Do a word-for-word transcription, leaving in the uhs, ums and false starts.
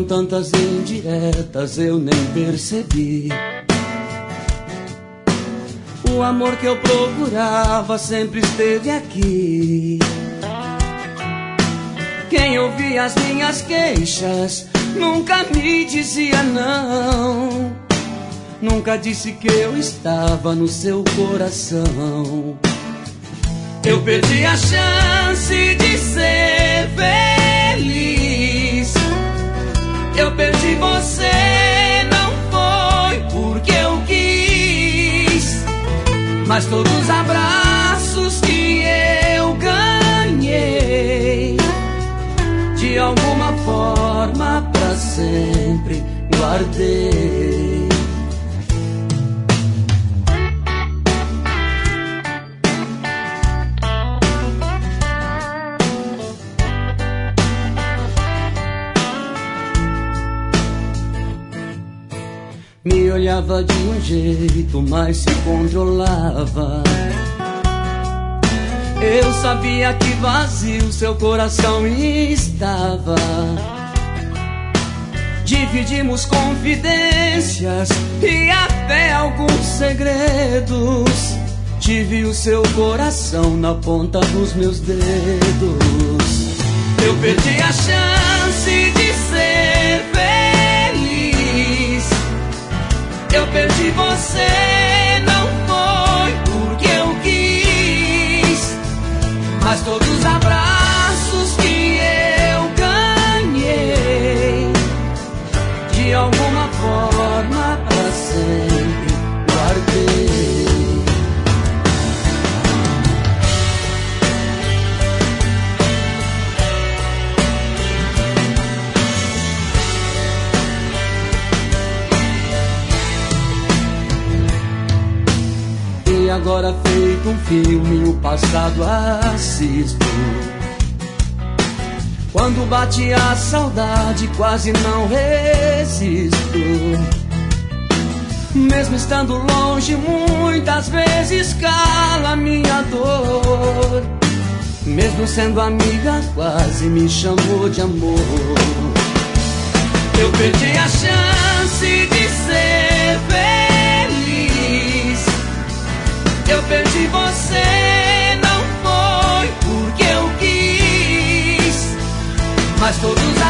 Foram tantas indiretas, eu nem percebi. O amor que eu procurava sempre esteve aqui. Quem ouvia as minhas queixas nunca me dizia não. Nunca disse que eu estava no seu coração. Eu perdi a chance de ser feliz. Eu perdi você, não foi porque eu quis, mas todos os abraços que eu ganhei, de alguma forma pra sempre guardei. Me olhava de um jeito, mas se controlava. Eu sabia que vazio seu coração estava. Dividimos confidências e até alguns segredos. Tive o seu coração na ponta dos meus dedos. Eu perdi a chance de ser feliz. Eu perdi você, não foi porque eu quis, mas todos os abraços que eu ganhei, de alguma forma pra sempre guardei. E agora feito um filme, o passado assisto. Quando bate a saudade, quase não resisto. Mesmo estando longe, muitas vezes cala minha dor. Mesmo sendo amiga, quase me chamou de amor. Eu perdi a chance de ser feliz. Eu perdi você, não foi porque eu quis, mas todos